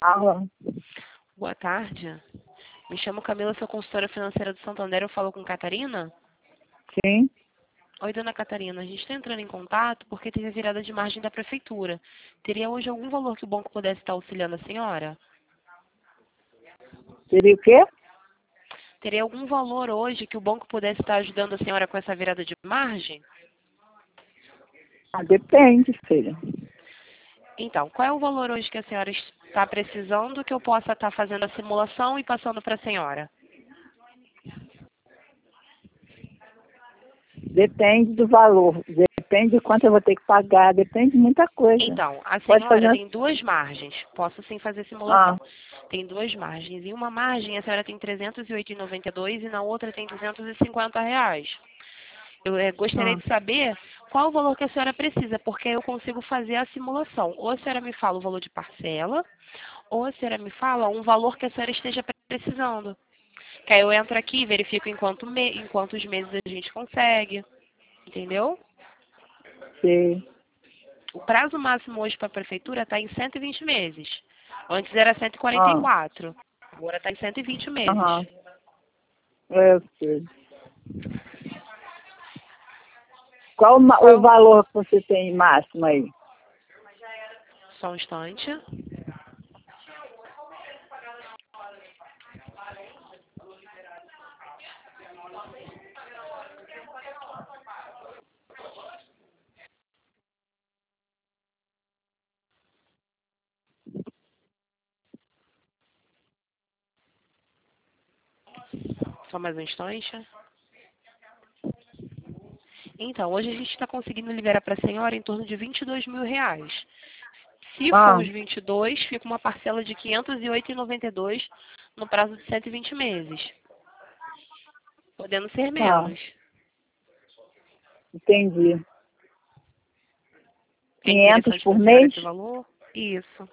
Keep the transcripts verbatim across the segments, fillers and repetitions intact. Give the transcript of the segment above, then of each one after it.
Fala. Boa tarde. Me chamo Camila, sou consultora financeira do Santander. Eu falo com Catarina? Sim. Oi, dona Catarina. A gente está entrando em contato porque teve a virada de margem da prefeitura. Teria hoje algum valor que o banco pudesse estar auxiliando a senhora? Seria o quê? Teria algum valor hoje que o banco pudesse estar ajudando a senhora com essa virada de margem? Ah, depende, filha. Então, qual é o valor hoje que a senhora está precisando que eu possa estar fazendo a simulação e passando para a senhora? Depende do valor. Depende de quanto eu vou ter que pagar. Depende de muita coisa. Então, a Pode senhora fazer. tem duas margens. Posso sim fazer Ah, simulação. Tem duas margens. Em uma margem a senhora tem trezentos e oito reais e noventa e dois centavos e na outra tem duzentos e cinquenta reais. Eu eh, gostaria ah. de saber qual o valor que a senhora precisa, porque aí eu consigo fazer a simulação. Ou a senhora me fala o valor de parcela, ou a senhora me fala um valor que a senhora esteja precisando. Que aí eu entro aqui e verifico em, quanto me em quantos meses a gente consegue. Entendeu? Sei. O prazo máximo hoje para a prefeitura está em cento e vinte meses. Antes era cento e quarenta e Ah, quatro. Agora está em cento e vinte meses. aham. Eu sei. Qual o ma- o Qual? valor que você tem máximo aí? Só um instante. Só mais um instante. Então, hoje a gente está conseguindo liberar para a senhora em torno de vinte e dois mil reais. Se for Ah, os vinte e dois, fica uma parcela de quinhentos e oito reais e noventa e dois centavos no prazo de cento e vinte meses. Podendo ser tá. menos. Entendi. É Quinhentos interessante para por a senhora mês? esse valor? Isso.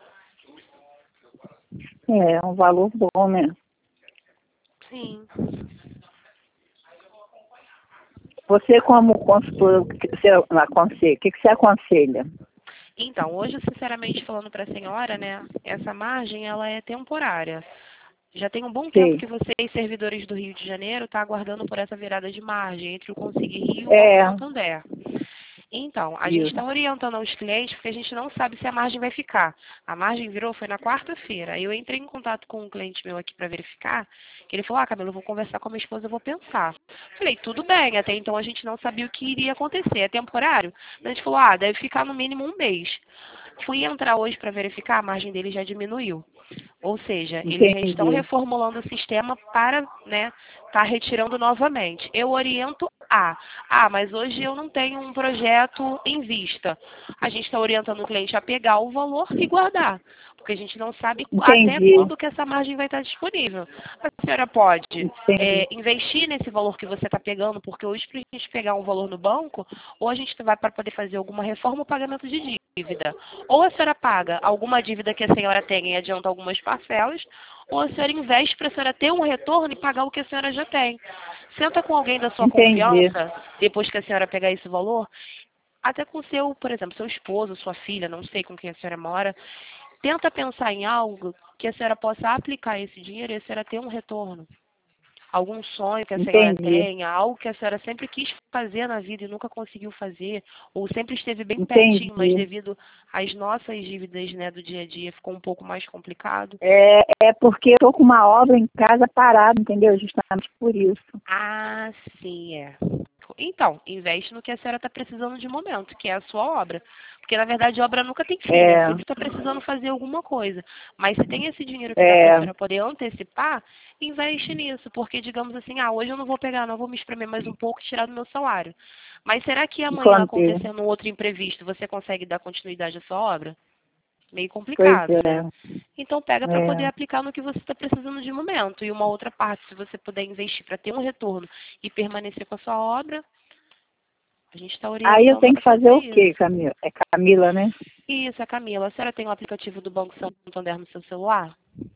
É, é um valor bom, né? Sim. Você como consultor, o que você aconselha? O que que você aconselha? Então, hoje, sinceramente falando para a senhora, né, essa margem ela é temporária. Já tem um bom tempo Sei. que vocês, servidores do Rio de Janeiro, estão aguardando por essa virada de margem entre o Conseguir Rio e o Banco É, Santander. Então, a gente isso. está orientando aos clientes porque a gente não sabe se a margem vai ficar. A margem virou, foi na quarta-feira. Aí eu entrei em contato com um cliente meu aqui para verificar, que ele falou, ah, Camila, eu vou conversar com a minha esposa, eu vou pensar. Falei, tudo bem, até então a gente não sabia o que iria acontecer. É temporário? A gente falou, ah, deve ficar no mínimo um mês. Fui entrar hoje para verificar, a margem dele já diminuiu. Ou seja, eles já estão Entendi. reformulando o sistema para, né, estar retirando novamente. Eu oriento a, ah, mas hoje eu não tenho um projeto em vista. A gente está orientando o cliente a pegar o valor e guardar, porque a gente não sabe até Entendi. quando que essa margem vai estar disponível. A senhora pode Entendi. é, investir nesse valor que você está pegando, porque hoje para a gente pegar um valor no banco, ou a gente vai para poder fazer alguma reforma ou pagamento de dívida. Ou a senhora paga alguma dívida que a senhora tem e adianta algumas parcelas, ou a senhora investe para a senhora ter um retorno e pagar o que a senhora já tem. Senta com alguém da sua Entendi. confiança, depois que a senhora pegar esse valor, até com seu, por exemplo, seu esposo, sua filha, não sei com quem a senhora mora, tenta pensar em algo que a senhora possa aplicar esse dinheiro e a senhora ter um retorno. Algum sonho que a senhora Entendi. tenha, algo que a senhora sempre quis fazer na vida e nunca conseguiu fazer, ou sempre esteve bem pertinho, mas Entendi. devido às nossas dívidas, né, do dia a dia ficou um pouco mais complicado. É, é porque eu tô com uma obra em casa parada, entendeu? Justamente por isso. Ah, sim, é. Então, investe no que a senhora está precisando de momento, que é a sua obra. Porque, na verdade, obra nunca tem fim, né? É, Sempre está precisando fazer alguma coisa. Mas se tem esse dinheiro que dá para a é, senhora poder antecipar, investe nisso. Porque, digamos assim, ah, hoje eu não vou pegar, não vou me espremer mais um pouco e tirar do meu salário. Mas será que amanhã, encontrei. acontecendo um outro imprevisto, você consegue dar continuidade à sua obra? Meio Pois complicado, é, né? Então pega para poder é. aplicar no que você está precisando de momento. E uma outra parte, se você puder investir para ter um retorno e permanecer com a sua obra, a gente está Aí eu orientando tenho que para fazer fazer o quê, isso. Camila? É Camila, né? Isso, a Camila. A senhora tem o aplicativo do Banco Santander no seu celular?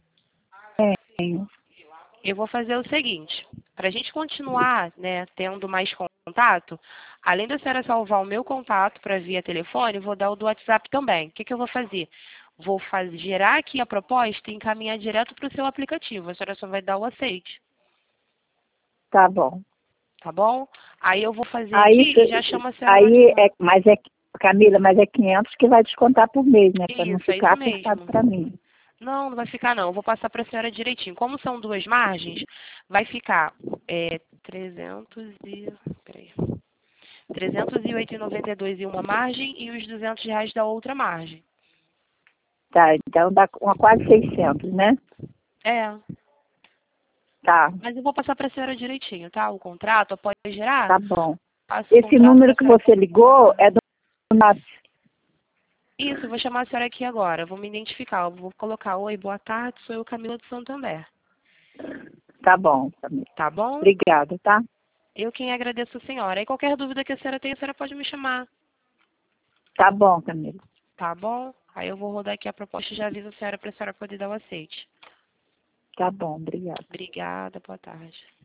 Tenho. Eu vou fazer o seguinte, para a gente continuar, né, tendo mais contato, além da senhora salvar o meu contato para via telefone, eu vou dar o do WhatsApp também. O que, que eu vou fazer? vou fazer, gerar aqui a proposta e encaminhar direto para o seu aplicativo. A senhora só vai dar o aceite. Tá bom. Tá bom? Aí eu vou fazer Aí, aqui e já chamo a senhora no aí WhatsApp. é, mas é, Camila, mas é quinhentos que vai descontar por mês, né? Para não Isso, é ficar isso apertado mesmo. para mim. Não, não vai ficar não. Eu vou passar para a senhora direitinho. Como são duas margens, vai ficar é, trezentos e... Peraí. trezentos e oito reais e noventa e dois centavos em uma margem e os duzentos reais da outra margem. Tá, então dá uma quase seiscentos, né? É, Tá, mas eu vou passar para a senhora direitinho, tá? O contrato, após gerar, tá bom. passo o Esse contrato para número a que senhora. você ligou é do nosso. Isso, eu vou chamar a senhora aqui agora. Eu vou me identificar. Eu vou colocar: oi, boa tarde, sou eu, Camila de Santander. Tá bom, Camila. Tá bom? Obrigada, tá? Eu quem agradeço a senhora. E qualquer dúvida que a senhora tenha, a senhora pode me chamar. Tá bom, Camila. Tá bom? Aí eu vou rodar aqui a proposta e já aviso a senhora para a senhora poder dar o aceite. Tá bom, obrigada. Obrigada, boa tarde.